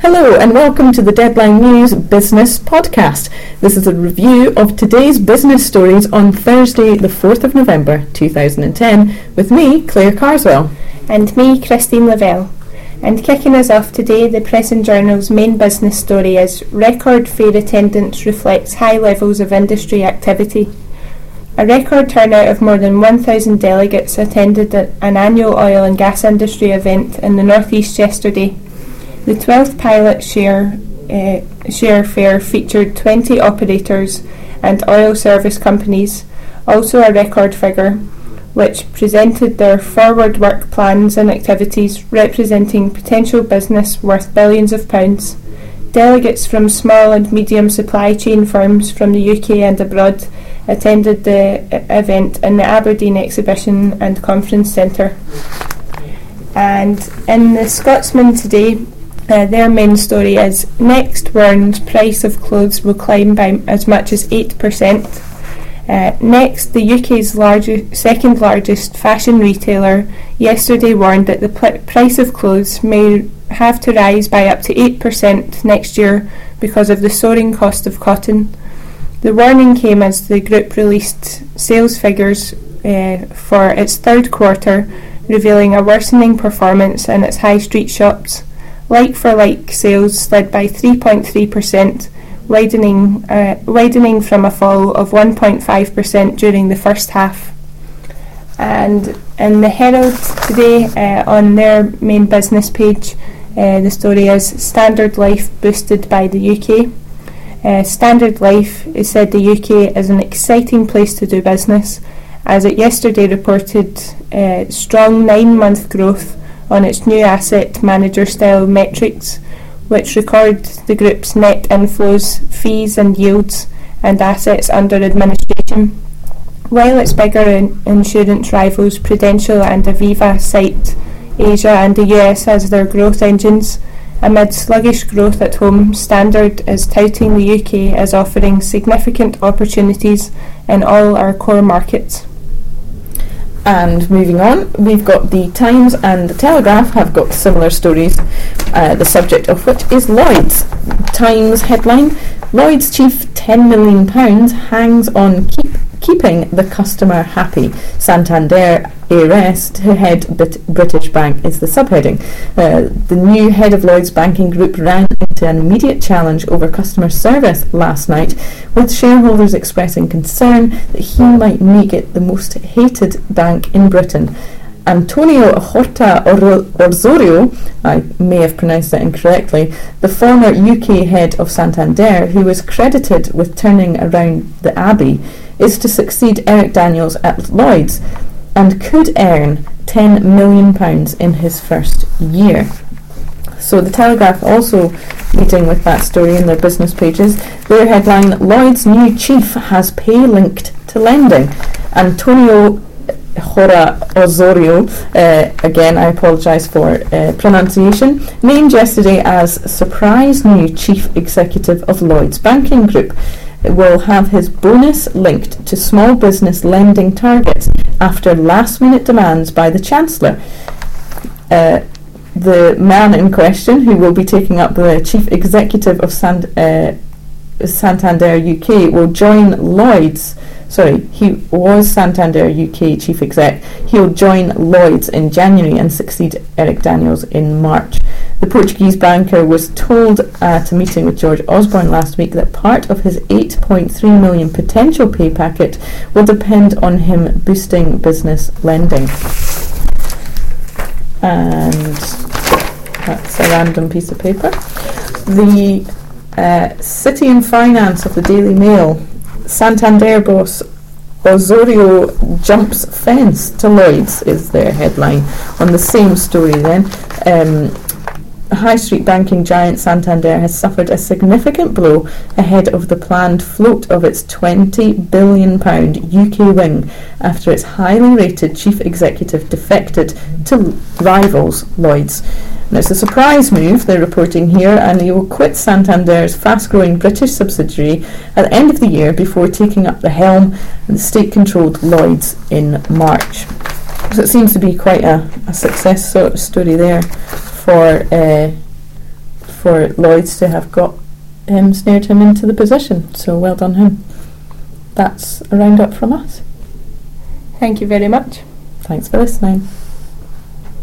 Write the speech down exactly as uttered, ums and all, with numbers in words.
Hello and welcome to the Deadline News Business Podcast. This is a review of today's business stories on Thursday the fourth of November two thousand ten with me, Claire Carswell. And me, Christine Lavelle. And kicking us off today, the Press and Journal's main business story is Record Fair Attendance Reflects High Levels of Industry Activity. A record turnout of more than one thousand delegates attended an annual oil and gas industry event in the North East yesterday. The twelfth pilot share, uh, share fair featured twenty operators and oil service companies, also a record figure, which presented their forward work plans and activities representing potential business worth billions of pounds. Delegates from small and medium supply chain firms from the U K and abroad attended the event in the Aberdeen Exhibition and Conference Centre. And in the Scotsman today, Uh, their main story is Next Warns price of clothes will climb by as much as eight percent. Uh, Next, the U K's largest, second largest fashion retailer, yesterday warned that the pl- price of clothes may have to rise by up to eight percent next year because of the soaring cost of cotton. The warning came as the group released sales figures uh, for its third quarter, revealing a worsening performance in its high street shops. Like-for-like sales slid by three point three percent, widening uh, widening from a fall of one point five percent during the first half. And in the Herald today, uh, on their main business page, uh, the story is Standard Life boosted by the U K. Uh, Standard Life is said the U K is an exciting place to do business, as it yesterday reported uh, strong nine-month growth on its new asset manager style metrics, which record the group's net inflows, fees and yields, and assets under administration. While its bigger in- insurance rivals Prudential and Aviva cite Asia and the U S as their growth engines, amid sluggish growth at home, Standard is touting the U K as offering significant opportunities in all our core markets. And moving on, we've got the Times and the Telegraph have got similar stories, uh, the subject of which is Lloyds. Times headline, Lloyds chief ten million pounds hangs on keep, keeping the customer happy. Santander heiress to head Brit- British Bank is the subheading. Uh, the new head of Lloyds Banking Group ran into an immediate challenge over customer service last night, with shareholders expressing concern that he might make it the most hated bank in Britain. Antonio Horta Osorio, I may have pronounced that incorrectly, the former U K head of Santander, who was credited with turning around the Abbey, is to succeed Eric Daniels at Lloyds and could earn ten million pounds in his first year. So the Telegraph also leading with that story in their business pages. Their headline, Lloyd's new chief has pay linked to lending. Antonio Horta Osorio, uh, again I apologise for uh, pronunciation, named yesterday as surprise new chief executive of Lloyds Banking Group, will have his bonus linked to small business lending targets after last minute demands by the Chancellor. Uh, the man in question, who will be taking up the chief executive of San, uh, Santander U K, will join Lloyds. Sorry, he was Santander U K chief exec. He'll join Lloyds in January and succeed Eric Daniels in March. The Portuguese banker was told at a meeting with George Osborne last week that part of his eight point three million potential pay packet will depend on him boosting business lending. And that's a random piece of paper. The uh, City and Finance of the Daily Mail, Santander boss Osorio jumps fence to Lloyds is their headline. On the same story then, um, high street banking giant Santander has suffered a significant blow ahead of the planned float of its twenty billion pounds U K wing after its highly rated chief executive defected to rivals Lloyds. Now, it's a surprise move, they're reporting here, and he will quit Santander's fast-growing British subsidiary at the end of the year before taking up the helm of the state-controlled Lloyds in March. So it seems to be quite a, a success sort of story there for uh, for Lloyds to have got um, snared him into the position. So well done him. That's a roundup from us. Thank you very much. Thanks for listening.